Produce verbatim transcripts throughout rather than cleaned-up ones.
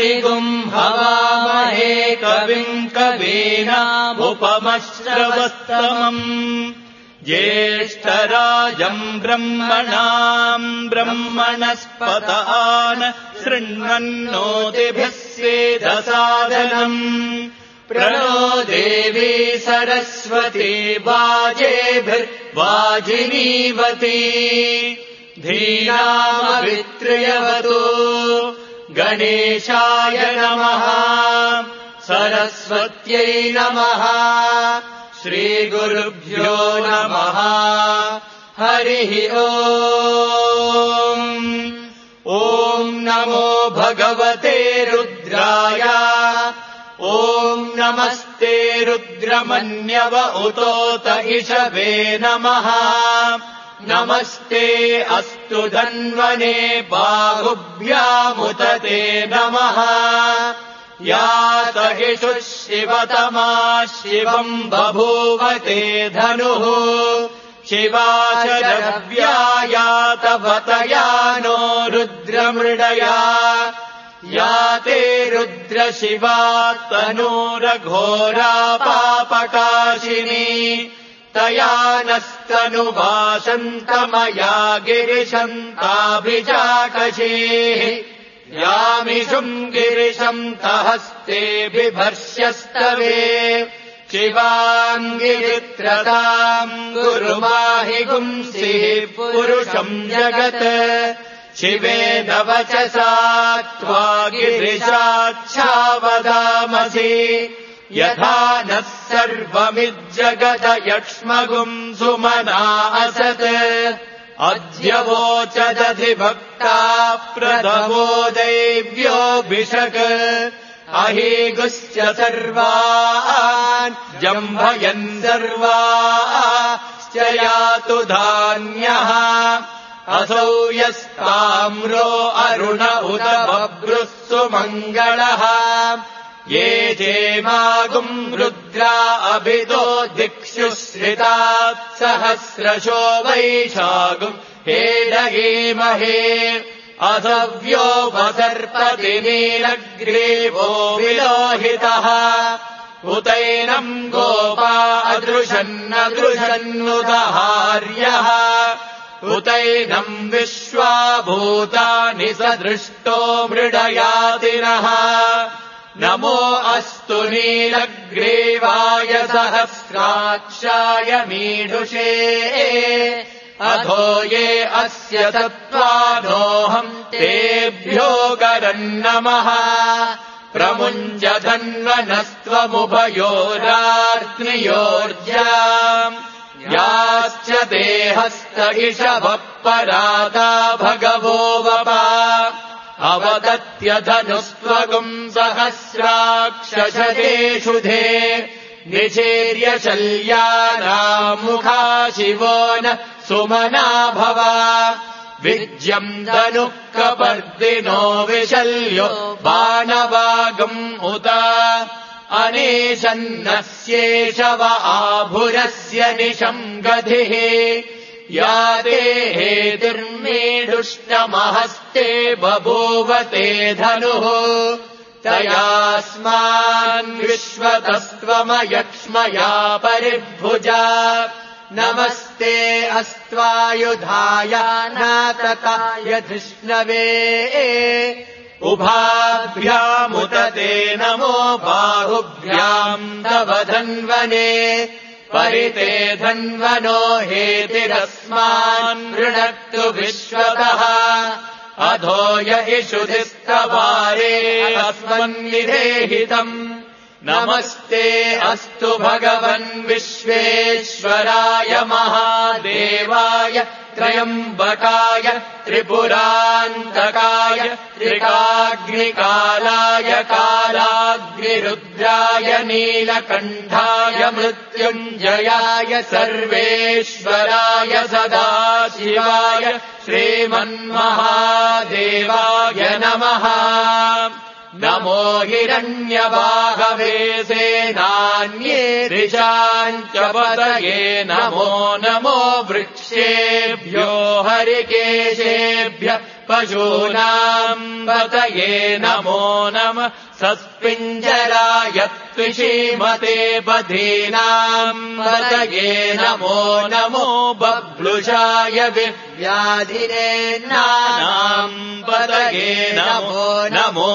अधिगुम् हवामहे कविम् कवीनामुपमश्रवस्तमम् ज्येष्ठराजम् ब्रह्मणाम् ब्रह्मणस्पतान् शृण्वन्नोतिभिः सेदसादनम् प्रणो देवी सरस्वती वाजेभिर्वाजिनीवती धीनामवित्र्यवतु गणेशाय नमः सरस्वत्यै नमः श्रीगुरुभ्यो नमः हरिः ओम् ॐ नमो भगवते रुद्राय ॐ नमस्ते रुद्रमन्यव उतोत इषवे नमः नमस्ते अस्तु धन्वने बाहुभ्यामुत ते नमः यात इषुः शिवतमा शिवम् बभूवते धनुः शिवा शरव्या यातवतया नो रुद्रमृडया याते रुद्रशिवा तनूरघोरा पापकाशिनी तया नस्तनुवासन्तमया गिरिशन्ताभिजाकशेः यामिषुम् गिरिशम् तहस्ते बिभर्ष्यस्तवे शिवाङ्गिरित्रताम् गुरुमाहि गुंसिः पुरुषम् जगत् शिवेन वचसा त्वा गिरिशाच्छावदामसि यथा नः सर्वमिज्जगत यक्ष्मगुम् सुमना असत् अद्य वोचदधिभक्ता प्रथमो दैव्योऽभिषक् अहीगुश्च सर्वान् जम्भयन् सर्वाश्च यातु धान्यः असौ यस्ताम्रो अरुण उत बभ्रुः सुमङ्गलः ये चेमागुम् रुद्रा अभितो दिक्षु श्रितात् सहस्रशो वैशागुम् हेडगीमहे असव्यो वसर्पति नीलग्रीवो विलोहितः उतैनम् गोपा अदृशन्नदृशन्नुदहार्यः उतैनम् विश्वा भूतानि सदृष्टो मृडयातिनः नमो अस्तु नीलग्रीवाय सहस्राक्षाय मीढुषे अधो ये अस्य तत्त्वानोऽहम् तेभ्यो गरन्नमः प्रमुञ्जधन्वनस्त्वमुभयोरार्त्नियोर्जाम् याश्च देहस्त इषवः पराता भगवो वपा अवदत्य धनुस्त्वगुम् सहस्राक्षशतेषुधे निचेर्य शल्यानामुखा शिवो न सुमना भव विज्यम् धनुः कपर्दिनो विशल्यो बाणवागम् उत अनेशन्नस्येषव आभुरस्य निशम् गतिः या देहेतिर्मेढुष्टमहस्ते बभूवते धनुः तयास्मान् विश्वतस्त्वमयक्ष्मया परिभुजा नमस्ते अस्त्वायुधाय नातकाय धृष्णवे उभाभ्यामुत ते नमो बाहुभ्याम् तव धन्वने परिते धन्वनो हेतिरस्मान् वृणक्तु विश्वतः अधो य इषुधिस्तवारे अस्मन्निदेहितम् नमस्ते अस्तु भगवन् विश्वेश्वराय महादेवाय त्रयम्बकाय त्रिपुरान्तकाय त्रिकाग्निकालाय कालाग्निरुद्राय नीलकण्ठाय मृत्युञ्जयाय सर्वेश्वराय सदाशिवाय श्रीमन्महादेवाय नमः नमो हिरण्यबाहवे सेनान्ये दिशाञ्च पतये नमो नमो वृक्षेभ्यो हरिकेशेभ्य पशूनाम् पतये नमो नमः सस्पिञ्जराय त्विषीमते बधीनाम् पतये नमो नमो बभ्लुषाय व्याधिने नानाम् पतये नमो नमो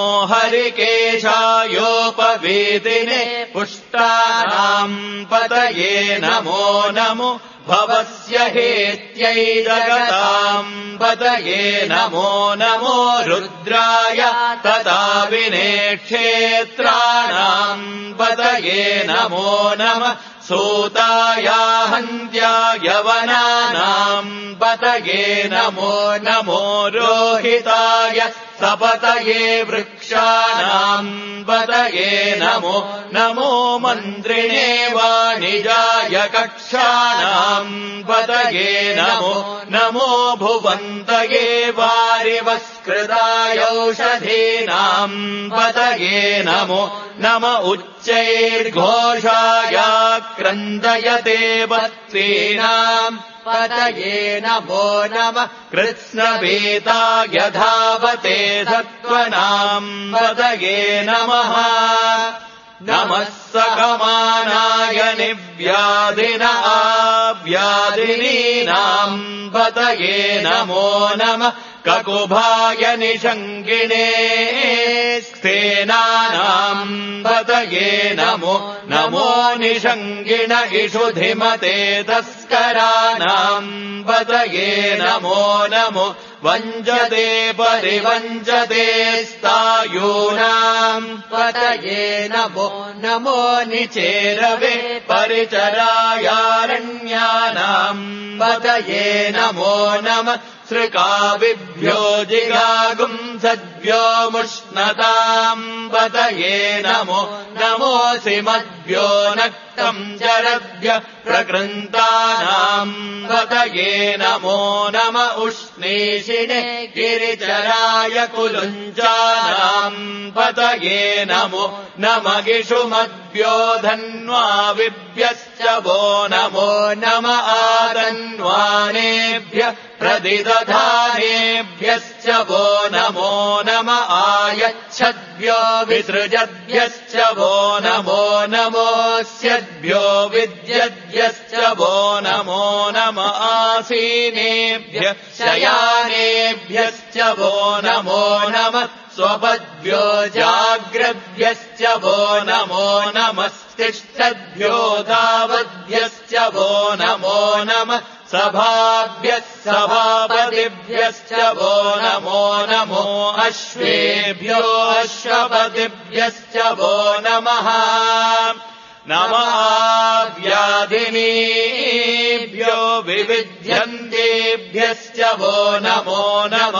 हरिकेशायोपवेदिने पुष्टानाम् पतये नमो नमो भवस्य हेत्यै जगताम् पतये नमो नमो रुद्राय तथा विने क्षेत्राणाम् पतये नमो नमः सूताया हन्त्यायवनानाम् पतये नमो नमो रोहिताय सपतये वृक्षाणाम् पतये नमो नमो मन्त्रिणे वाणिजाय कक्षाणाम् पतये नमो नमो भुवन्तये वारिवस्कृताय औषधीनाम् पतये नमो नम उच्चैर्घोषाय क्रन्दयते वत्सीनाम् पतये नमो नमः कृत्स्नवेताय धावते सत्त्वनाम् पतये नमः नमः सकमानाय निव्याधिन आव्याधिनीनाम् पतये नमो नमः ककुभाय निषङ्गिणे स्थेनानाम् पतये नमो नमो निषङ्गिण इषुधिमते तस्कराणाम् पतये नमो नमो वञ्जते परिवञ्जते स्तायूनाम् पतये नमो नमो निचेरवे परिचरायारण्यानाम् पतये नमो नमः सृकाविभ्यो जिगागुम् सद्भ्यो मुष्णताम् पतये नमो नमोऽसि मद्भ्यो नक्तम् जरभ्य प्रकृन्तानाम् पतये नमो नम उष्णीषिणे गिरिचराय कुलुञ्जानाम् पतये नमो नमगिषुमद्भ्यो धन्वाविभ्यश्च वो नमो नम आदन्वानेभ्य प्रदिदधानेभ्यश्च वो नमो नम आयच्छद्भ्यो विसृजद्भ्यश्च वो नमो नमोऽस्यद्भ्यो विद्यद्भ्यश्च वो नमो नम आसीनेभ्य शयानेभ्यश्च वो नमो नमः स्वपद्भ्यो जाग्रद्भ्यश्च वो नमो नमस्तिष्ठद्भ्यो धावद्भ्यश्च वो नमो नमः सभाभ्यः सभापतिभ्यश्च वो नमो नमो अश्वेभ्यो अश्वपतिभ्यश्च वो नमः नमः व्याधिनीभ्यो विविध्यन्तेभ्यश्च वो नमो नम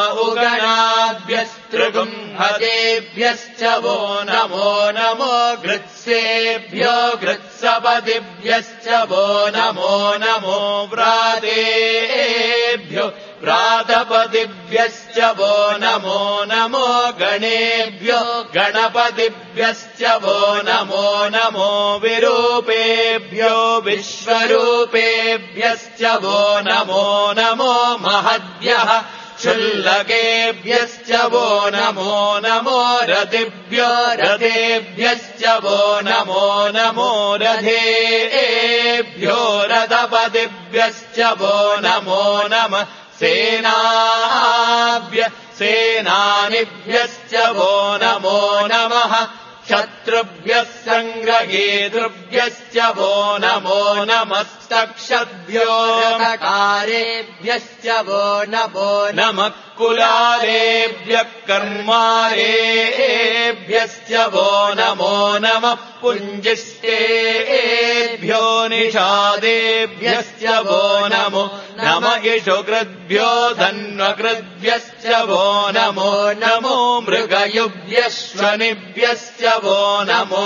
उगणाभ्यस्त्रिगुंहतेभ्यश्च वो नमो नमो गृत्सेभ्यो गृत्सपतिभ्यश्च वो नमो नमो व्रातेभ्यो व्रातपतिभ्यश्च वो नमो नमो गणेभ्यो गणपतिभ्यश्च वो नमो नमो विरूपेभ्यो विश्वरूपेभ्यश्च वो नमो नमो महद्भ्यः क्षुल्लकेभ्यश्च वो नमो नमो रथिभ्यो रथेभ्यश्च वो नमो नमो रथेभ्यो रथपतिभ्यश्च वो नमो नमः सेनाभ्य सेनानिभ्यश्च वो नमो नमः शत्रुभ्यः सङ्ग्रहेतृभ्यश्च वो नमो नमस्तक्षद्भ्यो रथकारेभ्यश्च वो नमो नमः कुलालेभ्यः कर्मारेभ्यश्च वो नमो नमः पुञ्जिष्टेभ्यो निषादेभ्यश्च वो नमो नम इषुकृद्भ्यो धन्वकृद्भ्यश्च वो नमो नमो मृगयुभ्यश्वनिभ्यश्च वो नमो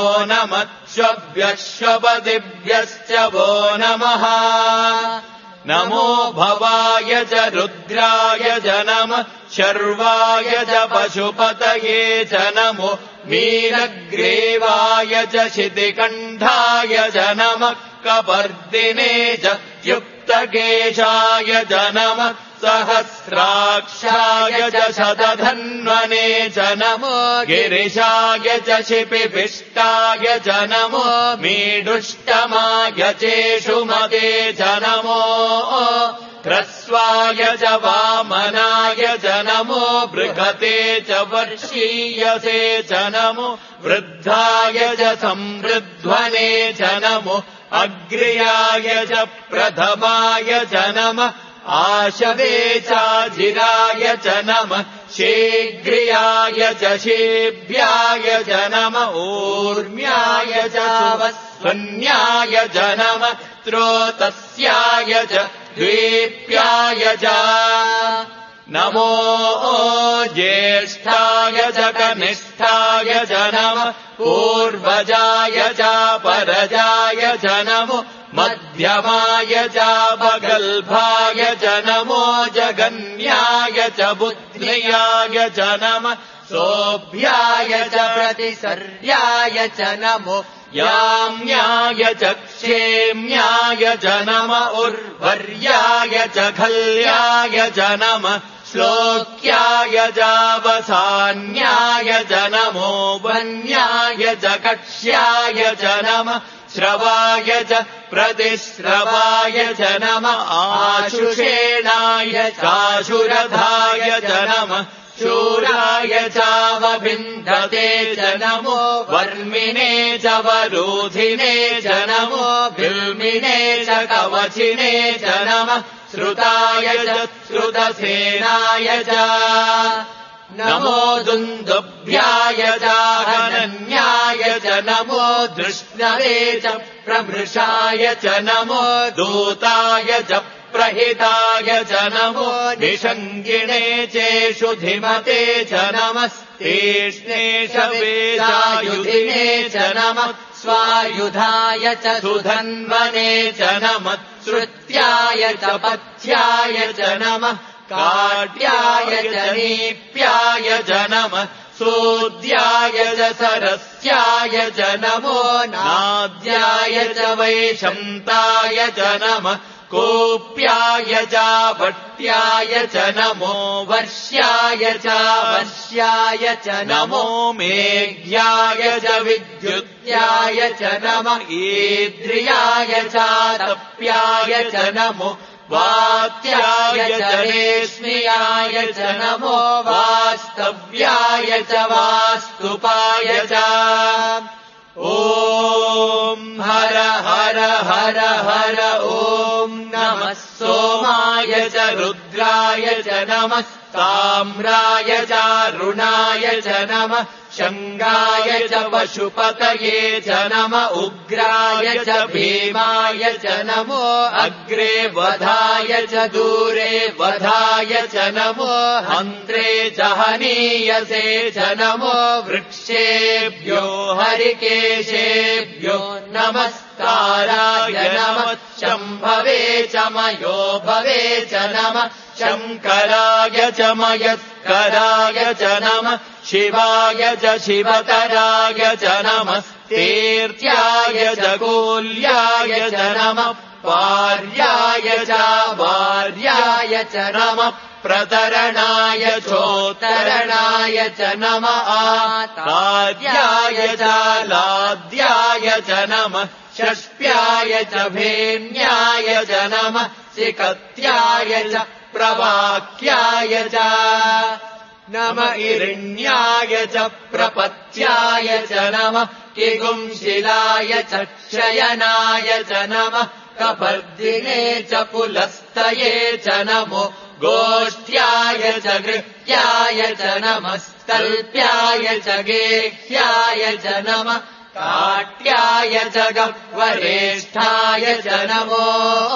नमश्वभ्यश्वपतिभ्यश्च वो नमः नमो भवाय च रुद्राय च नमः शर्वाय च पशुपतये च नमो मीनग्रीवाय च शितिकण्ठाय च नमः कपर्दिने च युक्त शतकेशाय च नमः सहस्राक्षाय च शतधन्वने च नमो गिरिशाय च शिपिभिष्टाय च नमो मीडुष्टमाय चेषुमते च नमो ह्रस्वाय च वामनाय च नमो बृहते च वर्षीयसे च नमो वृद्धाय च संवृध्वने च नमो अग्र्याय च प्रथमाय च नमः आशवे चाजिराय च नमः शीघ्रियाय च शीभ्याय च नमः ऊर्म्याय च वस्वन्याय च नमः स्रोतस्याय च द्वीप्याय च नमो ज्येष्ठाय च कनिष्ठाय च नमः पूर्वजाय च परजाय च नमो मध्यमाय च भगल्भाय च नमो जगन्याय च बुद्ध्याय च नमः सोऽभ्याय च प्रतिसर्याय च नमो याम्याय च क्षेम्याय च नमः उर्वर्याय च खल्याय च नमः श्लोक्याय चावसान्याय च नमो वन्याय च कक्ष्याय च नमः श्रवाय च प्रतिश्रवाय च नमः आशुषेणाय चाशुरधाय च नमः शूराय चावभिन्दते च नमो वर्मिणे च वरूधिने च नमो बिल्मिने च कवचिने च नमः श्रुताय च श्रुतसेनाय च नमो दुन्दुभ्याय चाहनन्याय च नमो धृष्णवे च प्रमृषाय च नमो दूताय च प्रहिताय च नमो निषङ्गिणे चेषु धिमते च नमः तीक्ष्णे शवेशायुधिने च नमः स्वायुधाय च सुधन्वने च नमः श्रुत्याय च पथ्याय च नमः काट्याय च नीप्याय च नमः सूद्याय च सरस्याय च नमो नाद्याय च वैशन्ताय च नमः कोप्याय च भट्याय च नमो वर्ष्याय च वर्ष्याय च नमो मेघ्याय च विद्युत्याय च नमः ईद्रियाय च तप्याय च नमो वात्याय च रेश्म्याय च नमो वास्तव्याय च वास्तुपाय च ॐ हर हर हर हर ॐ नमः सोमाय च रुद्राय च नमः ताम्राय चारुणाय च नमः शङ्गाय च पशुपतये च नमः उग्राय च भीमाय च नमो अग्रे वधाय च दूरे वधाय च नमो हन्त्रे च हनीयसे च नमो वृक्षेभ्यो हरिकेशेभ्यो नमस्काराय नमः शम्भवे च मयो भवे च नमः शङ्कराय च मयस्कराय च नमः शिवाय च शिवतराय च नमः तीर्थ्याय च कोल्याय च नमः पार्याय च वार्याय च नमः प्रतरणाय चोत्तरणाय च नमः आताद्याय च लाद्याय च नमः षष्प्याय च भेन्याय च नमः सिकत्याय च प्रवाक्याय च नम इरिण्याय च प्रपत्याय च नमः किगुंशिलाय च क्षयनाय च नमः कपर्दिने च पुलस्तये च नमो गोष्ठ्याय च गृह्याय च नमः कल्प्याय च गेह्याय च नमः काट्याय च गह्वरेष्ठाय च नमो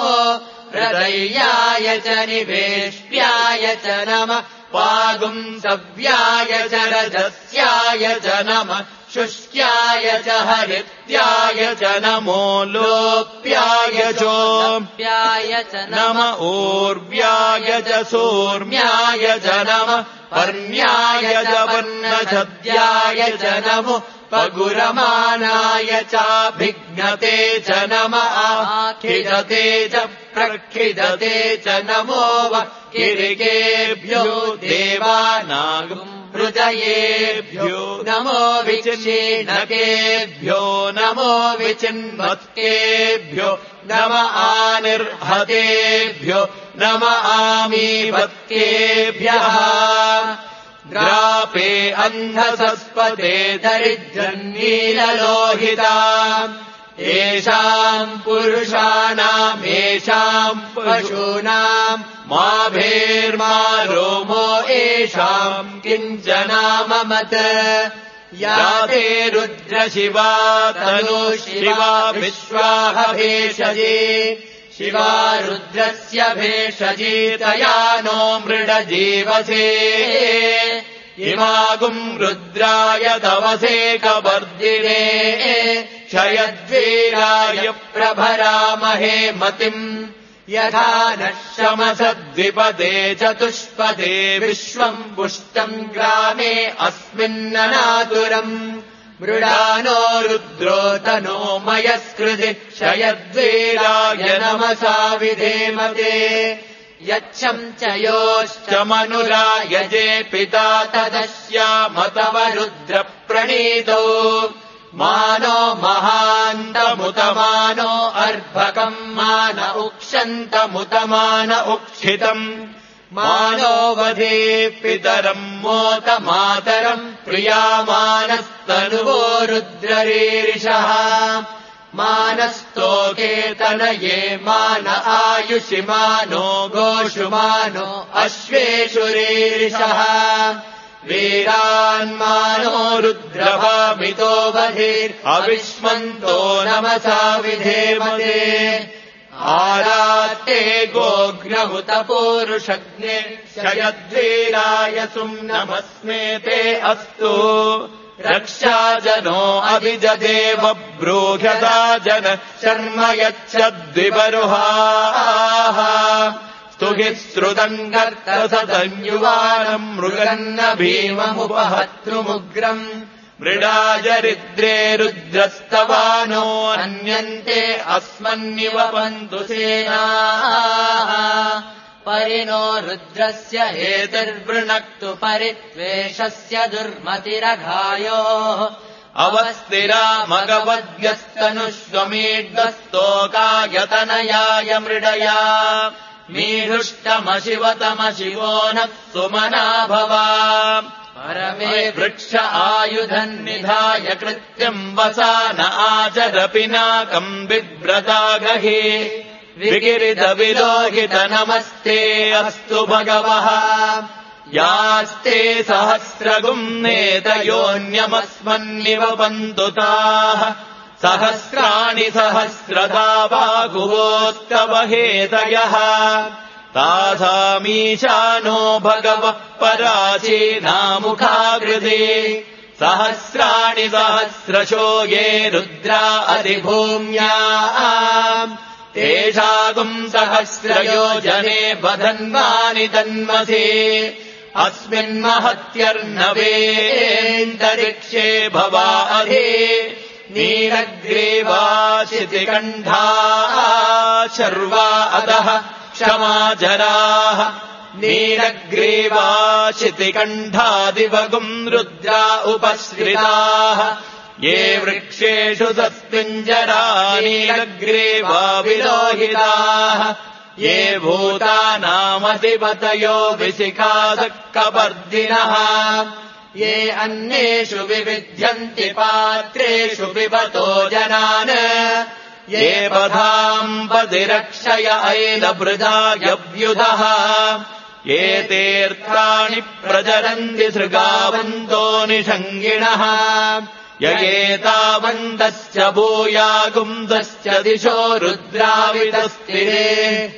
हृदयाय च निवेष्ट्याय च नमः पागुंसव्याय च रजस्याय च नमः शुष्क्याय च हरित्याय च नमो लोप्याय चोप्याय च नमः ऊर्व्याय च सूर्म्याय च नमः पर्ण्याय च वर्णछद्याय च नमो पगुरमानाय चाभिघ्नते च नम आखिजते च प्रक्षिजते च नमो वक्किरिकेभ्यो देवानागम् हृदयेभ्यो नमो विचिन्नकेभ्यो नमो विचिन्वत्केभ्यो नम आनिर्हतेभ्यो नम आमीवत्केभ्यः द्रापे अन्धसस्पते दरिद्रन्नीललोहिता येषाम् पुरुषाणाम् येषाम् पशूनाम् मा भेर्मा रोमो येषाम् किञ्चनाममत या ते रुद्रशिवा तनु शिवा विश्वाह भेषजे शिवा रुद्रस्य भेषजी तया नो मृडजीवसे इमागुम् रुद्राय तवसे कवर्दिने क्षयद्वीराय प्रभरामहे मतिम् यथा नः शमसद्विपदे चतुष्पदे विश्वम् पुष्टम् ग्रामे अस्मिन्ननातुरम् मृडानो रुद्रो तनो मयस्कृति क्षयद्वीराय नमसा विधेमते यच्छम् च योश्च मनुरायजे पिता तदस्यामतव रुद्रप्रणीतौ मानो महान्तमुतमानो अर्भकम् मान उक्षन्तमुतमान उक्षितम् मानो वधे पितरम् मोत मातरम् प्रियामानस्तनुवो रुद्ररीरिषः मानस्तोके तनये मान आयुषि मानो गोषु मानो अश्वेषु रीरिषः वीरान्मानो रुद्रभामितो बहिर् अविष्मन्तो नमसा विधेमते आरात्ते गोघ्नहुत पूरुषग्ने क्षयद्वीराय सुम्नमस्मेते अस्तु रक्षाजनो अभिजदेव ब्रूह्यता जन शर्म यच्छद्विबरुहाः स्तुहि श्रुतम् कर्तसदन्युवानम् मृगन्न भीममुपहतृमुग्रम् मृडाजरिद्रे रुद्रस्तवानो अन्यन्ते अस्मन्निवपन्तु सेनाः परिणो रुद्रस्य हेतिर्वृणक्तु परित्वेषस्य दुर्मतिरघायोः अवस्थिरा मगवद्यस्तनुष्वमीड्वस्तोकायतनयाय मृडया मीढुष्टमशिवतमशिवो नः सुमना भवा परमे वृक्ष आयुधन्निधाय कृत्यम् वसान आचर पिनाकम् बिभ्रता गहि विकिरितविलोहित नमस्ते अस्तु भगवः यास्ते सहस्रगुम् नेतयोऽन्यमस्मन्निवपन्तु ताः सहस्राणि सहस्रधा बाहुवोस्तव हेतयः तासामीशानो भगवः पराचीनामुखाकृते सहस्राणि सहस्रशो ये रुद्रा अधिभूम्याम् तेषागुम् सहस्रयोजने बधन्वानि तन्मसे अस्मिन्महत्यर्णवेऽन्तरिक्षे भवा अधि नीलग्रीवाशितिकण्ठा शर्वा अधः क्षमाजराः नीलग्रीवाशितिकण्ठादिवगुम् रुद्रा उपश्रिताः ये वृक्षेषु तस्मिञ्जरा नीलग्रीवा विलोहिताः ये भूतानामधिपतयो विशिखासक्कपर्दिनः ये अन्येषु विविध्यन्ति पात्रेषु पिबतो जनान् ये पधाम् पदिरक्षय ऐलभृदायव्युधः ये तीर्थानि प्रचरन्ति सृगावन्तो निषङ्गिणः ययेतावन्तश्च भूयागुंसश्च दिशो रुद्रावितस्थिरे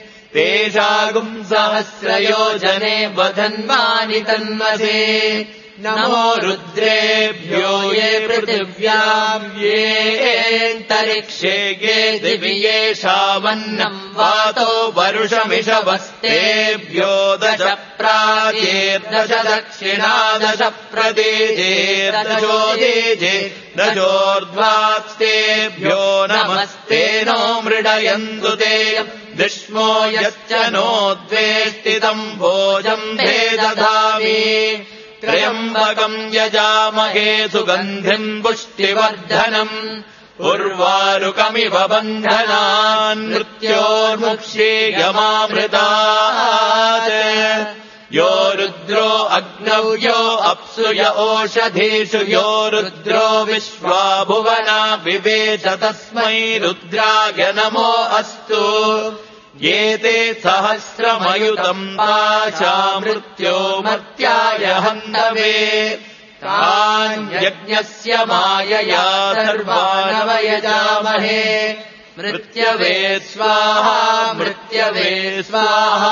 तेषागुम् सहस्रयोजने बधन्वानि तन्मसे नमो रुद्रेभ्यो ये पृथिव्याम् येऽन्तरिक्षे ये दिवि येषामन्नम् वातो वरुषमिषवस्तेभ्यो दश प्राचेर्दश दक्षिणा दश प्रदेशेर्दशोदेजे दशोर्ध्वास्तेभ्यो नमस्ते नो मृडयन्तु ते दिष्मो यच्च नो द्वेष्टितम् भोजम् भेदधामि त्र्यम्बकम् यजामहे सुगन्धिम् पुष्टिवर्धनम् उर्वारुकमिव बन्धनान् मृत्योर्मुक्षीयमामृतात् यो रुद्रो अग्नौ यो अप्सु य ओषधीषु यो रुद्रो विश्वा भुवना विवेच तस्मै रुद्राय नमो अस्तु एते सहस्रमयुतम् पाशा मृत्यो मर्त्याय हन्तवे तान् यज्ञस्य मायया सर्वानवयजामहे मृत्यवे स्वाहा मृत्यवे स्वाहा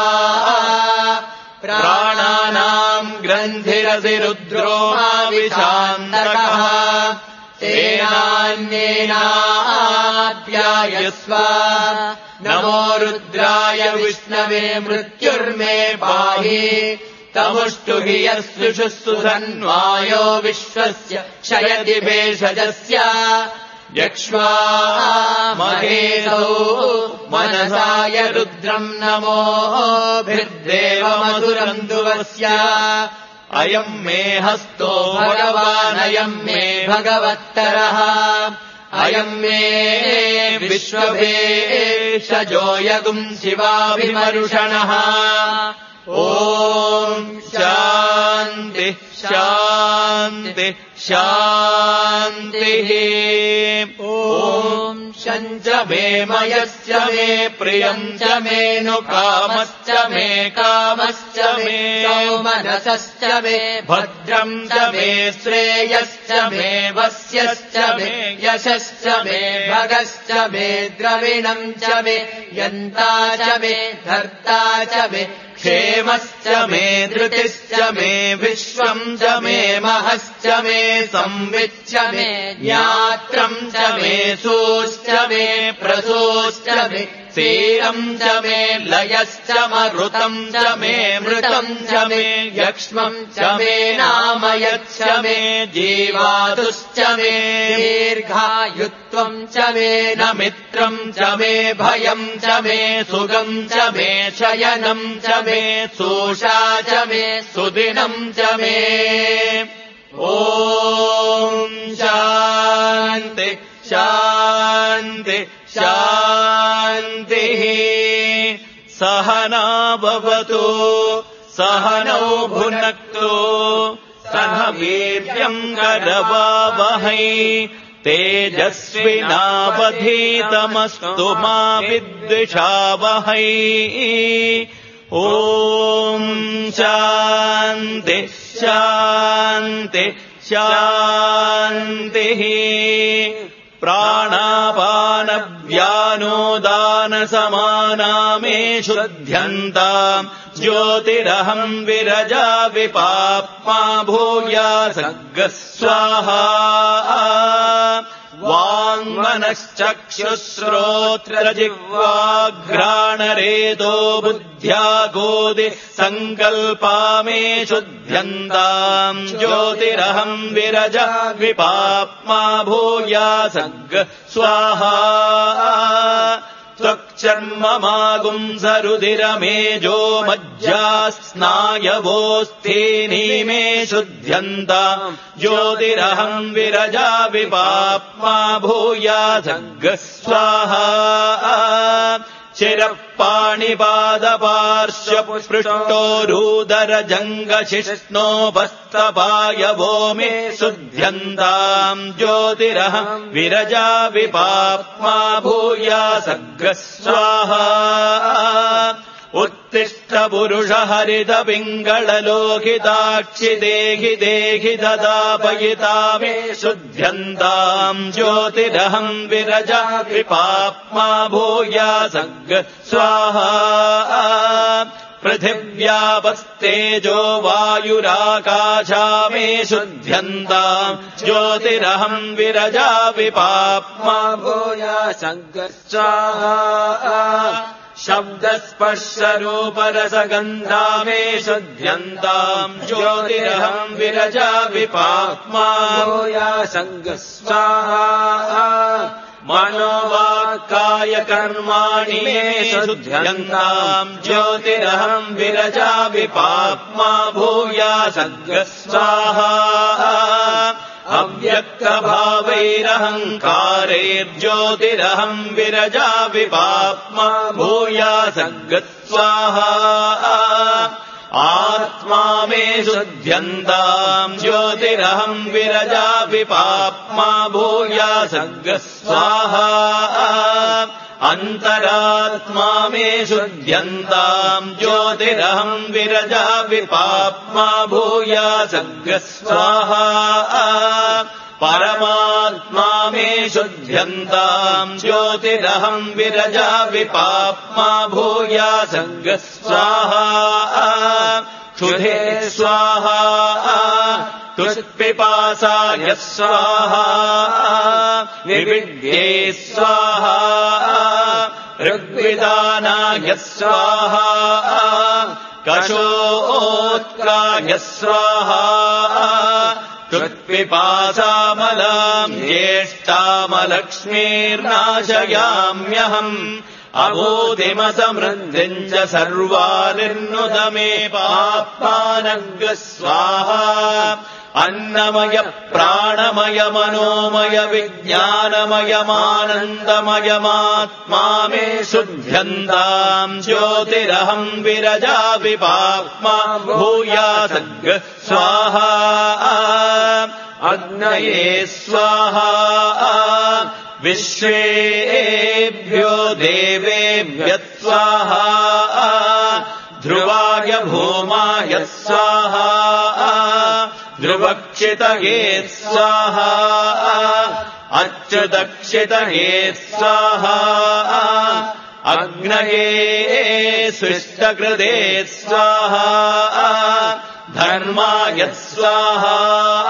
प्राणानाम् ग्रन्थिरसि रुद्रो माविशान्तकः तेनान्येनाप्यायस्व नमो रुद्राय विष्णवे मृत्युर्मे पाहि तमुष्टु हि यस्सुषु सुधन्वायो विश्वस्य क्षयति भेषजस्य यक्ष्वा महेशौ मनसाय रुद्रम् नमोभिर्देवमधुरन्दुवस्य अयम् मे हस्तो भगवानयम् मे भगवत्तरः अयम् मे विश्वभेषजोऽयगुम् शिवाभिमरुषणः ॐ शान्तिः शान्तिः शान्तिः ॐ शञ्च मे मयश्च मे प्रियम् च मे नु कामश्च मे कामश्च मे मनसश्च मे भद्रम् च मे श्रेयश्च मे वस्यश्च मे यशश्च मे भगश्च मे द्रविणम् च मे यन्ता च मे धर्ता च मे क्षेमश्च मे धृतिश्च मे विश्वम् च मे महश्च मे संविच्च मे ज्ञात्रम् च मे सूश्च मे प्रसूश्च मे क्षीरम् च मे लयश्च मरुतम् च मे मृतम् च मे यक्ष्मम् च मे नामयच्च मे जीवातुश्च मे दीर्घायुत्वम् च मे न मित्रम् च मे भयम् च मे सुगम् च मे शयनम् च मे सोषा च मे सुदिनम् च मे ॐ शान्ति शान्ति शान्तिः सहना भवतु सहनौ भुनक्तु सह वीर्यम् करवावहै तेजस्विनावधीतमस्तु मा विद्विषावहै ॐ शान्ति शान्ति शान्तिः प्राणापानव्यानोदानसमानामे शुध्यन्ताम् ज्योतिरहम् विरजा विपाप्मा भूया सर्गः स्वाहा वाङ्मनश्चक्षुश्रोत्रजिह्वाघ्राणरेतो बुद्ध्या गोदि सङ्कल्पा मे शुध्यन्ताम् ज्योतिरहम् विरजा विपाप्मा भूया सर्गः स्वाहा त्वक्चर्ममागुंसरुधिरमेजो मज्जा स्नायवोऽस्थीनि मे शुध्यन्ताम् ज्योतिरहम् विरजा विपाप्मा भूया सर्गः स्वाहा शिरः पाणिपादपार्श्वपृष्ठोरुदरजङ्गशिष्णोपस्तपायवो मे शुध्यन्ताम् ज्योतिरहम् विरजा विपाप्मा भूया सर्गः स्वाहा उत्तिष्ठ पुरुष हरित पिङ्गळलोकिताक्षि देहि देहि ददापयिता मे शुध्यन्ताम् ज्योतिरहम् विरजा विपाप्मा भूया सर्गः स्वाहा पृथिव्यापस्तेजो वायुराकाशा मे शुध्यन्ताम् ज्योतिरहम् विरजा विपाप्मा भूया सङ्गस्वाहा शब्दस्पर्शरूपरसगन्धा मे शुध्यन्ताम् ज्योतिरहम् विरजा विपाप्मा भूया सङ्गस्वाहा मनोवाक्काय कर्माणि मे शुध्यन्ताम् ज्योतिरहम् विरजा विपाप्मा भूया सङ्गस्वाहा अव्यक्तभावैरहङ्कारैर्ज्योतिरहम् विरजा विपाप्मा भूया सङ्गस्वाहा आत्मा मे शुध्यन्ताम् ज्योतिरहम् विरजा विपाप्मा भूया सङ्गस्वाहा अन्तरात्मा मे शुध्यन्ताम् ज्योतिरहम् विरजा विपाप्मा भूया सङ्गस्वाहा परमात्मा मे शुध्यन्ताम् ज्योतिरहम् विरजा विपाप्मा भूया सङ्गस्वाहा क्षुधे स्वाहा तुष्पिपासाय स्वाहा विविद्ये स्वाहा ऋग्विदानाय स्वाहा कशोत्काय स्वाहा कृत्पिपासामलाम् ज्येष्ठामलक्ष्मीर्नाशयाम्यहम् अभूतिमसमृद्धिम् च सर्वानिर्नुदमे पाप्मानङ्ग स्वाहा अन्नमय प्राणमय मनोमय विज्ञानमयमानन्दमयमात्मा मे शुध्यन्ताम् ज्योतिरहम् विरजा विपाप्मा भूया सङ्ग स्वाहा अग्नये स्वाहा विश्वेभ्यो देवेभ्यः स्वाहा ध्रुवाय भूमाय स्वाहा ध्रुवक्षितये स्वाहा अच्युतक्षितये स्वाहा अग्नये सृष्टकृते स्वाहा धर्माय स्वाहा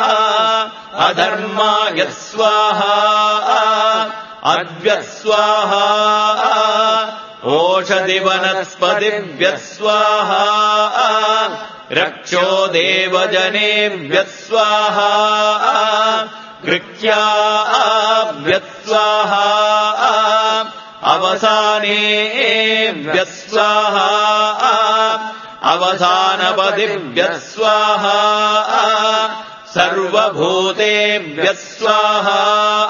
अधर्माय स्वाहा अद्यस्वाहा ओषधिवनस्पतिभ्यः स्वाहा रक्षो देवजनेभ्यः स्वाहा गृह्याभ्यः स्वाहा अवसानेभ्यः स्वाहा अवसानपदिभ्यः स्वाहा सर्वभूतेभ्यः स्वाहा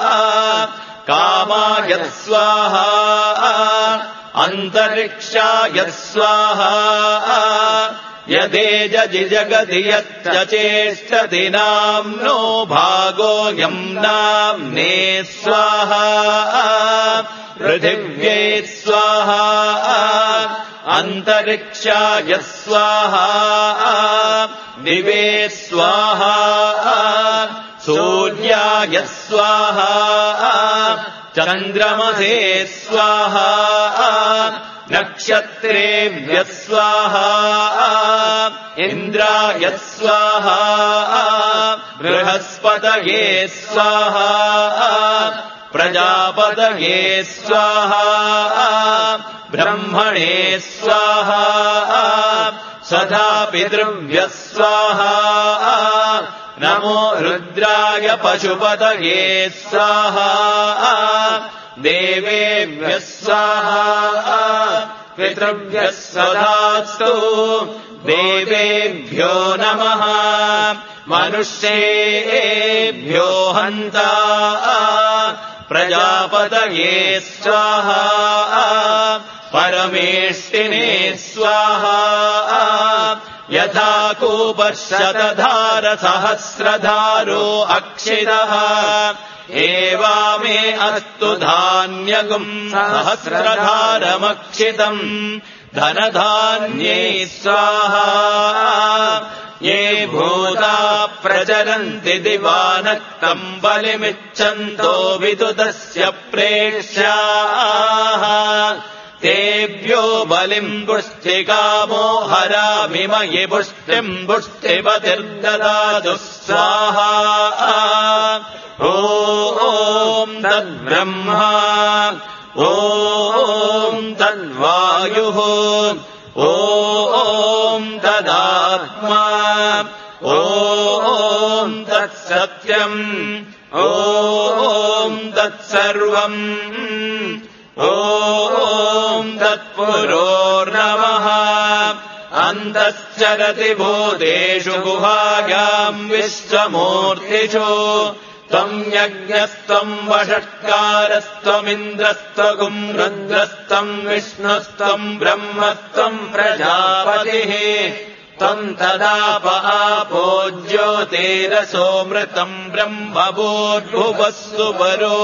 कामाय स्वाहा अन्तरिक्षाय स्वाहा यदेजि जगति यच्च चेष्टति नाम्नो भागोऽयम् नाम्ने स्वाहा पृथिव्यै स्वाहा अन्तरिक्षाय स्वाहा दिवे स्वाहा सूर्याय स्वाहा चन्द्रमसे स्वाहा नक्षत्रेभ्यः स्वाहा इन्द्राय स्वाहा बृहस्पतये स्वाहा प्रजापतये स्वाहा ब्रह्मणे स्वाहा सदा पितृभ्यः स्वाहा नमो रुद्राय पशुपतये स्वाहा देवेभ्यः स्वाहा पितृभ्यः सदास्तु देवेभ्यो नमः मनुष्येभ्यो हन्ता प्रजापतये स्वाहा परमेष्टिने स्वाहा यथा कूपशतधारसहस्रधारो अक्षितः एवामे अस्तु धान्यगुम् सहस्रधारमक्षितम् धनधान्ये स्वाहा ये भूता प्रचरन्ति दिवानक्तम् बलिमिच्छन्तो विदुतस्य प्रेक्ष्याः तेभ्यो बलिम् पुष्टिकामो हरामिमयि पुष्टिम् पुष्टिपतिर्ददातु स्वाहा ॐ तद्ब्रह्मा ॐ तद्वायुः ॐ तदात्मा ॐ तत्सत्यम् ॐ तत्सर्वम् ॐ तत्पुरोर्नमः अन्तश्चरति भूतेषु गुहायाम् विश्वमूर्तिषु त्वम् यज्ञस्त्वम् वषट्कारस्त्वमिन्द्रस्त्वगुम् रुद्रस्त्वम् विष्णुस्त्वम् ब्रह्मस्त्वम् प्रजापतिः त्वम् तदाप आपो ज्योतिरसोऽमृतम् ब्रह्मभूर्भुवस्सु परो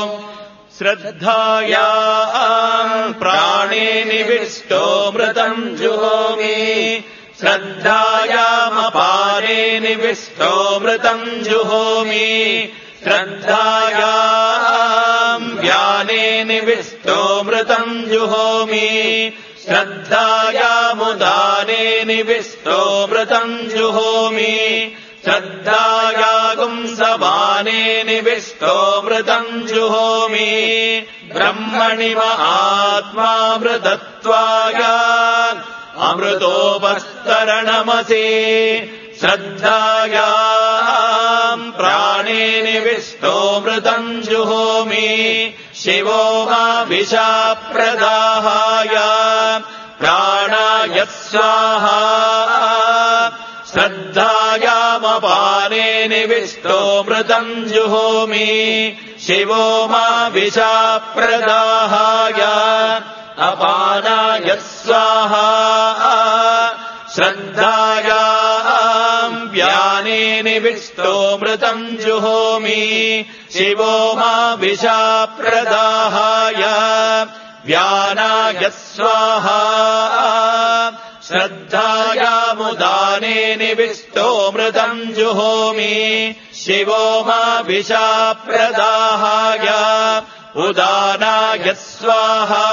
श्रद्धायाम् प्राणे निविष्टोऽमृतम् जुहोमि श्रद्धायामपाने निविष्टोऽमृतम् जुहोमि श्रद्धायाम् व्याने निविष्टोऽमृतम् जुहोमि श्रद्धायामुदाने निविष्टोऽमृतम् जुहोमि श्रद्धायागुंसमाने निविष्टोऽमृतम् जुहोमि ब्रह्मणि महात्मामृतत्वाय अमृतोपस्तरणमसि श्रद्धायाम् प्राणे निविष्टोऽमृतम् जुहोमि शिवो माभिशाप्रदाहाय प्राणाय स्वाहा श्रद्धायामपाने निविष्टोऽमृतम् जुहोमि शिवो माभिशाप्रदाहाय अपानाय स्वाहा श्रद्धायाम् व्याने निविष्टोऽमृतम् जुहोमि शिवो माभिशाप्रदाहाय व्यानाय स्वाहा श्रद्धायामुदाने निविष्टोऽमृतम् जुहोमि शिवो माभिशाप्रदाहाय उदानाय स्वाहा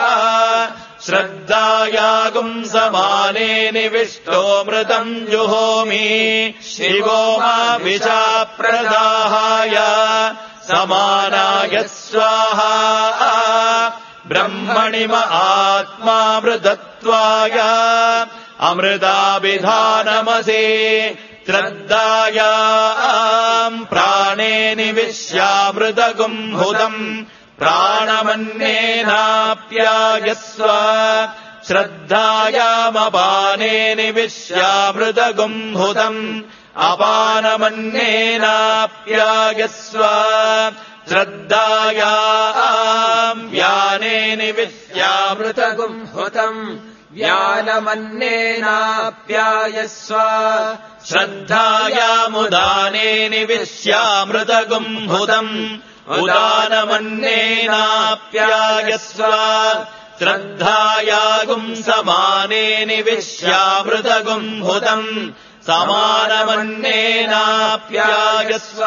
श्रद्धायागुंसमाने निविष्टोऽमृतम् जुहोमि शिवो माभिशाप्रदाहाय समानाय स्वाहा ब्रह्मणि महात्मामृतत्वाय अमृताभिधानमसि श्रद्धायाम् प्राणे निविश्यामृतगुम्भुतम् प्राणमन्येनाप्यायस्व श्रद्धायामपाने निविश्यामृतगुम्भुतम् अपानमन्येनाप्यायस्व श्रद्धायाम् व्याने निविश्यामृतगुम्भुतम् व्यानमन्येनाप्यायस्व श्रद्धायामुदाने निविश्यामृतगुम्भुतम् उदानमन्येनाप्यायस्व श्रद्धायागुंसमाने निविश्यामृतगुम्भुतम् समानमन्येनाप्यायस्व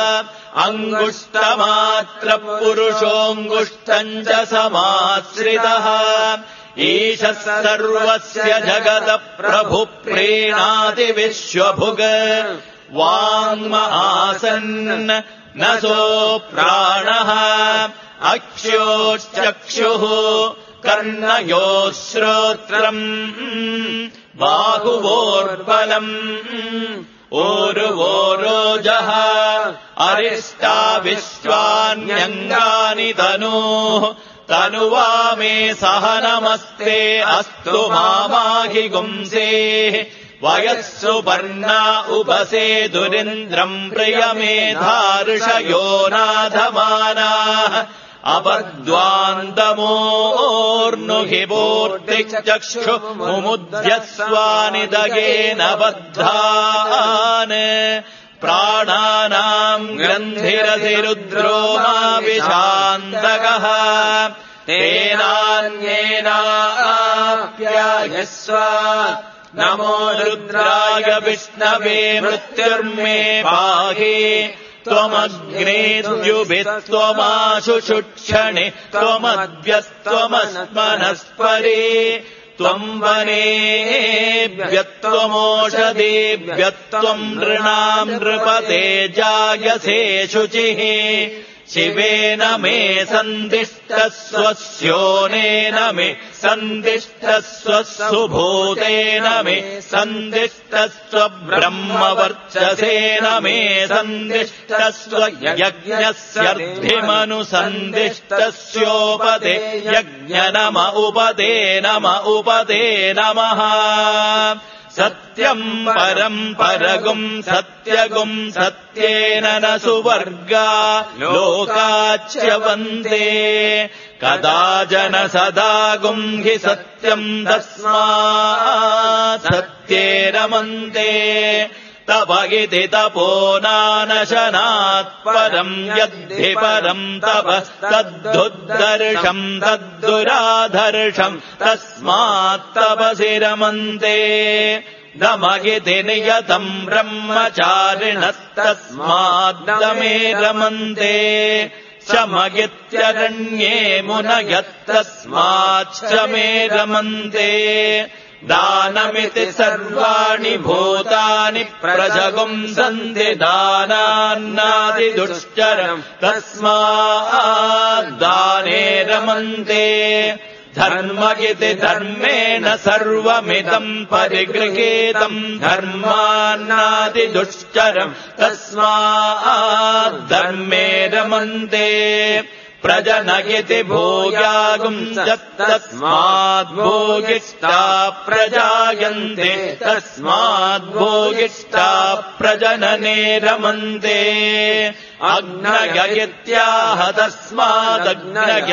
अङ्गुष्टमात्रपुरुषोऽङ्गुष्टम् च समाश्रितः ईशः सर्वस्य जगतः प्रभुः प्रीणाति विश्वभुग वाङ्महासन् न सो प्राणः अक्षोश्चक्षुः कर्णयोः श्रोत्रम् बाहुवोर्बलम् ओरुवोरोजः अरिष्टा विश्वान्यङ्गानि तनूः तनुवा मे सहनमस्ते अस्तु मामाहि गुंसेः वयस्सु पर्णा उपसेदुरिन्द्रम् प्रियमेधार्षयो नाधमानाः अपद्वान्तमोर्नुहि पूर्तिचक्षुः मुमुद्यस्वानिदयेन बद्धान् प्राणानाम् ग्रन्थिरधिरुद्रो माविशान्तकः तेनान्येनाप्यायस्व नमो रुद्राय विष्णवे मृत्युर्मे पाहि त्वमग्नेद्युभित्त्वमाशु शुक्षणे त्वमद्यस्त्वमस्मनस्परे त्वम् वनेभ्यत्त्वमोषधेभ्यत्त्वम् नृणाम् नृपते जायसे शुचिः शिवेन मे सन्दिष्टस्वस्योनेन मे सन्दिष्टस्वसुभूतेन मे सन्दिष्टस्वब्रह्मवर्चसेन मे सन्दिष्टस्वयज्ञस्यर्थिमनुसन्दिष्टस्योपदे यज्ञ नम उपदे नम उपदे नमः सत्यम् परम् परगुम् सत्यगुम् सत्येन न सुवर्गा लोकाच्यवन्ते कदाचन सदागुम् हि सत्यम् तस्मात् सत्ये रमन्ते तव इति तपो नानशनात् परम् यद्धि परम् तव तद्धुद्धर्षम् तद्दुराधर्षम् तस्मात् तपसि रमन्ते दमगिति नियतम् ब्रह्मचारिणस्तस्माद्दमे रमन्ते शमगित्यरण्ये मुनयत्तस्माच्छमे रमन्ते दानमिति सर्वाणि भूतानि प्रजगुम् सन्ति दानान्नादिदुश्चरम् तस्माद्दाने रमन्ते धर्म इति धर्मेण सर्वमिदम् परिगृहीतम् धर्मान्नादिदुश्चरम् तस्माद्धर्मे रमन्ते प्रजन इति भोगागुम् तस्माद्भोगिष्ठा प्रजायन्ते तस्माद्भोगिष्ठा प्रजनने रमन्ते अग्नय इत्याह तस्मादग्नय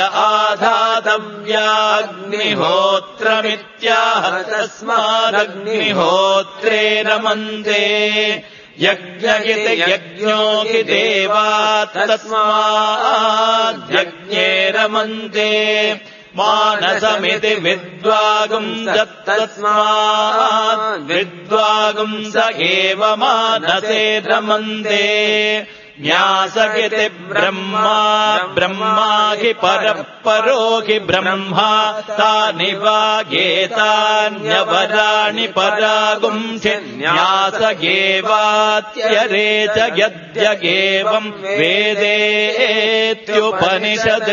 आधातव्याग्निहोत्रमित्याह तस्मादग्निहोत्रे रमन्ते यज्ञ इति यज्ञो हि देवा तस्माद्यज्ञे रमन्ते मानसमिति विद्वागुम् तस्माद् विद्वागुम् स एव मानसे रमन्ते न्यास इति ब्रह्मा ब्रह्मा हि परः परो हि ब्रह्मा तानि वागेतान्यवराणि परागुंसि न्यास एवात्यरे च यद्यगेवम् वेदेत्युपनिषद्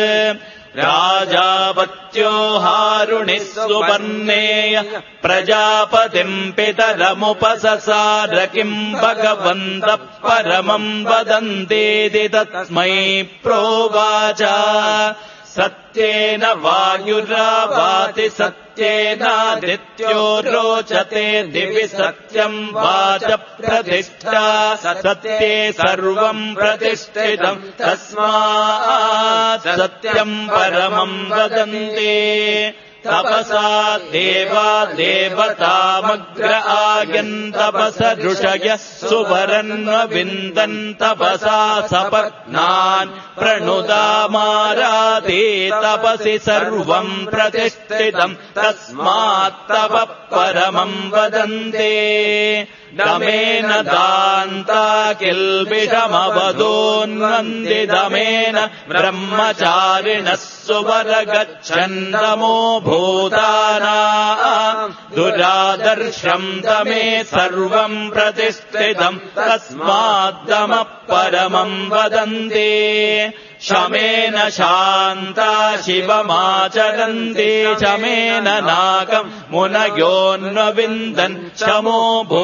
राजापत्यो हारुणिः सुपर्णेय प्रजापतिम् पितरमुपससार किम् भगवन्तः परमम् वदन्तीति तस्मै प्रोवाच सत्येन वायुरावाति सत्येनादित्यो रोचते दिवि सत्यम् वाच प्रतिष्ठा सत्ये सर्वम् प्रतिष्ठितम् तस्मात् सत्यम् परमम् वदन्ति तपसा देवा देवतामग्र आयन्तपस ऋषयः सुवरन्वविन्दन् तपसा सपत्नान् प्रणुदामाराते तपसि सर्वम् प्रतिष्ठितम् तस्मात्तपः परमम् वदन्ते दमेन दान्ता किल्बिषमवदोन्वन्ति दमेन ब्रह्मचारिणः सुवरगच्छन्दमो भूतानाम् दुरादर्शम् दमे सर्वम् प्रतिष्ठितम् तस्माद्दमः परमम् वदन्ति शमेन शान्ता शिवमाचरन्ति शमेन नागम् मुनयोन्वविन्दन् शमो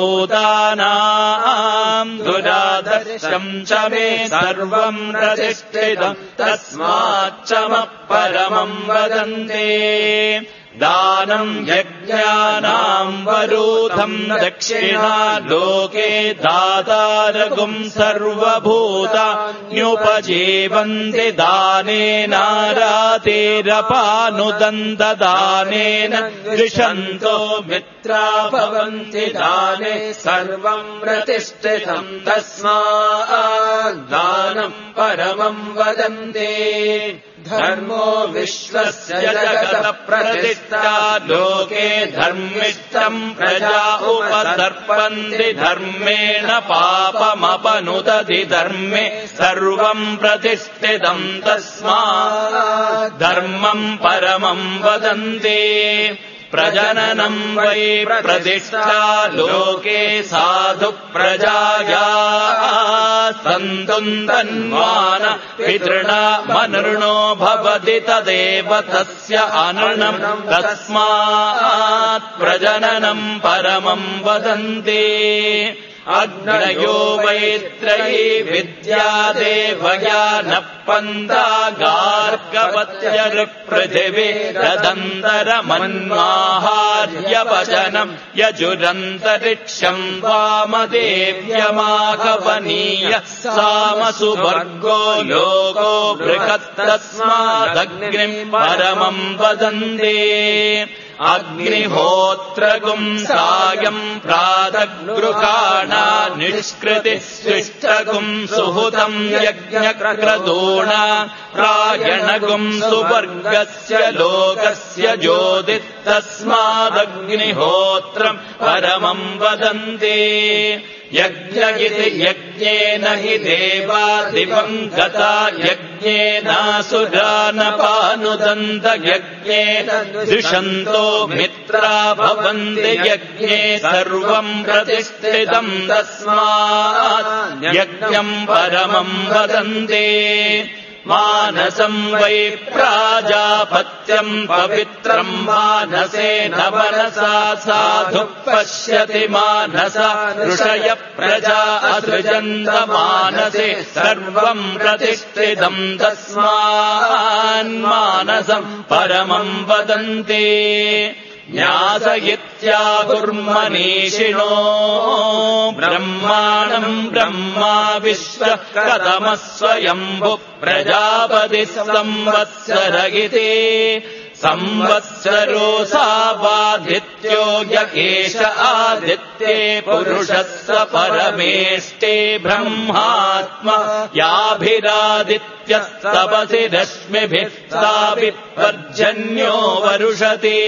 भूतानाम् दुरादर्शम् शमे सर्वम् प्रतिष्ठितम् तस्माच्चमः परमम् वदन्ति दानम् यज्ञानाम् वरूथम् दक्षिणा लोके दातारगुम् सर्वभूतान्युपजीवन्ति दानेनारातेरपानुदन्तदानेन द्विषन्तो मित्रा भवन्ति दाने सर्वम् प्रतिष्ठितम् तस्मात् दानम् परमम् वदन्ति धर्मो विश्वस्य जगतः प्रतिष्ठितः प्रतिष्ठा लोके धर्मिष्ठम् प्रजा उपसर्पन्ति धर्मेण पापमपनुदति धर्मे सर्वम् प्रतिष्ठितम् तस्मात् धर्मम् परमम् वदन्ति प्रजननम् वै प्रतिष्ठा लोके साधु प्रजाया सन्तुम् तन्मान पितृणा मनृणो भवति तदेव तस्य अनृणम् तस्मात् प्रजननम् परमम् वदन्ति अग्नयो वैत्रयी विद्या देवया न पन्था गार्गवत्यऋपृथिवी रदन्तरमन्माहार्यवचनम् यजुरन्तरिक्षम् वामदेव्यमाघवनीय सामसुवर्गो लोको बृहत्तस्मादग्निम् परमम् वदन्ति अग्निहोत्रगुम् सायम् प्रातगृहाणा निष्कृति सृष्टगुम् सुहृतम् यज्ञक्रतूणा प्रायणगुम् सुवर्गस्य लोकस्य ज्योतिस्तस्मादग्निहोत्रम् परमम् वदन्ति यज्ञ इति यज्ञेन हि देवा दिवम् गता यज्ञेनासुरानपानुदन्त यज्ञेन द्विषन्तो मित्रा भवन्ति यज्ञे सर्वम् प्रतिष्ठितम् तस्मात् यज्ञम् परमम् वदन्ति मानसम् वै प्राजापत्यम् पवित्रम् मानसेन मनसा साधु पश्यति मानसा ऋषय प्रजा असृजन्त मानसे सर्वम् प्रतिष्ठितम् तस्मान्मानसम् परमम् वदन्ति न्यासयित्याहुर्मनीषिणो ब्रह्माणम् ब्रह्मा विश्व कथमः स्वयम्भु प्रजापतिः संवत्सर इति संवत्सरो सावादित्यो य एष आदित्ये पुरुषः स परमेष्टे ब्रह्मात्मा याभिरादित्यस्तपसि रश्मिभिः सापि पर्जन्यो वरुषति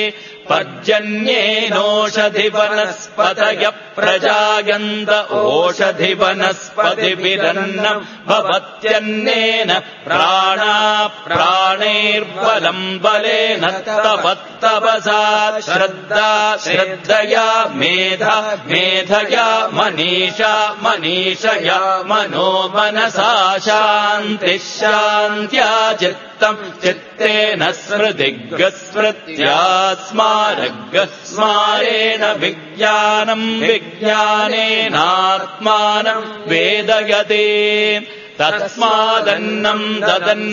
पर्जन्येनोषधिवनस्पतयः प्रजायन्त ओषधिवनस्पतिभिरन्नम् भवत्यन्नेन प्राणा प्राणैर्बलम् बलेन तपस्तपसा श्रद्धा श्रद्धया मेधा मेधया मनीषा मनीषया मनो मनसा शान्तिः शान्त्या चित्तम् चित्तेन स्मृतिगस्मृत्या स्मारगस्मारेण विज्ञानम् विज्ञानेनात्मानम् वेदयते तस्मादन्नम् ददन्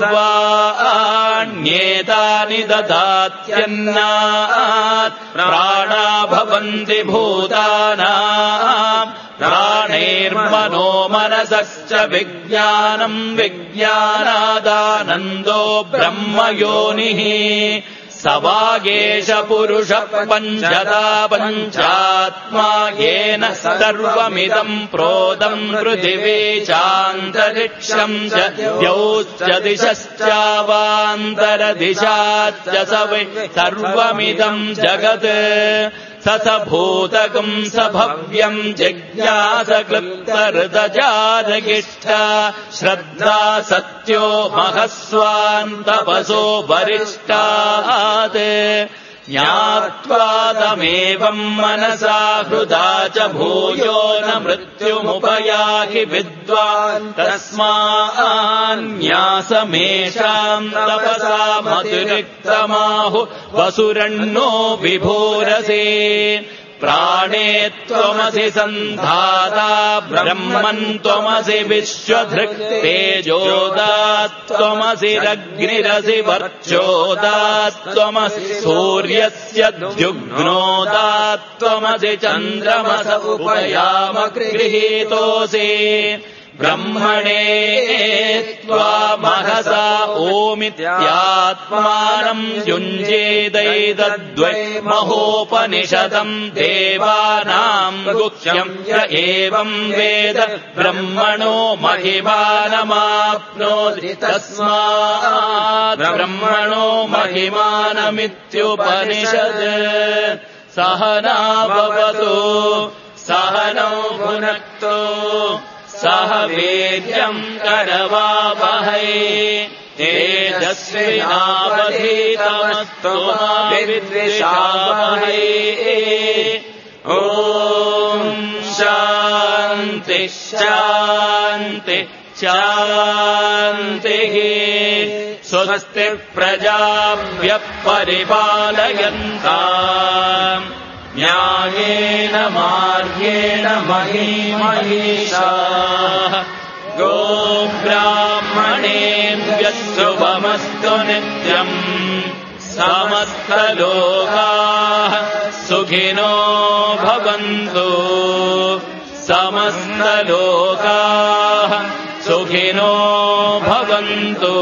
सर्वाण्येतानि ददात्यन्नात् प्राणा भवन्ति भूतानाम् प्राणैर्मनो मनसश्च विज्ञानम् विज्ञानादानन्दो ब्रह्मयोनिः सवागेश पुरुषः पञ्चदा पञ्चात्मा येन सर्वमिदम् प्रोदम् पृथिवी चान्तरिक्षम् च द्यौश्च दिशश्चावान्तरदिशाच्च स वै सर्वमिदम् जगत् स स भूतकम् स भव्यम् जिज्ञास क्लृप्तहृदजारगिष्ठ श्रद्धा सत्यो महस्वान्तपसो वरिष्ठात् ज्ञात्वा तमेवम् मनसा हृदा च भूयो न मृत्युमुपयाहि विद्वान् तस्मान्न्यासमेषाम् तपसा मतिरिक्तमाहु वसुरण्णो विभूरसे प्राणे त्वमसि सन्धाता ब्रह्मन् त्वमसि विश्वधृक् तेजोदात्त्वमसिरग्निरसि वर्चोदात्त्वमसि सूर्यस्य द्युग्नोदात्त्वमसि चन्द्रमस उपयाम गृहीतोऽसि ब्रह्मणे त्वा महसा ओमित्यात्मानम् युञ्जेदैतद्वै महोपनिषदम् देवानाम् गुह्यम् य एवम् वेद ब्रह्मणो महिमानमाप्नोति तस्मात् ब्रह्मणो महिमानमित्युपनिषत् सहना भवतु सहनौ भुनक्तु सह वीर्यम् करवावहै तेजस्विनावधीतमस्तु मा विद्विषावहै ॐ शान्ति शान्ति शान्तिः स्वस्ति प्रजाभ्यः परिपालयन्ताम् न्यायेन मार्गेण महीमहीषाः गोब्राह्मणेभ्यः शुभमस्तु नित्यम् समस्तलोकाः सुखिनो भवन्तु समस्तलोकाः सुखिनो भवन्तु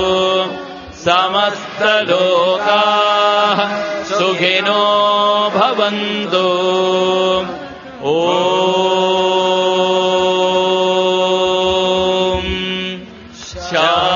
समस्तलोकाः सुखिनो भवन्तु ॐ शा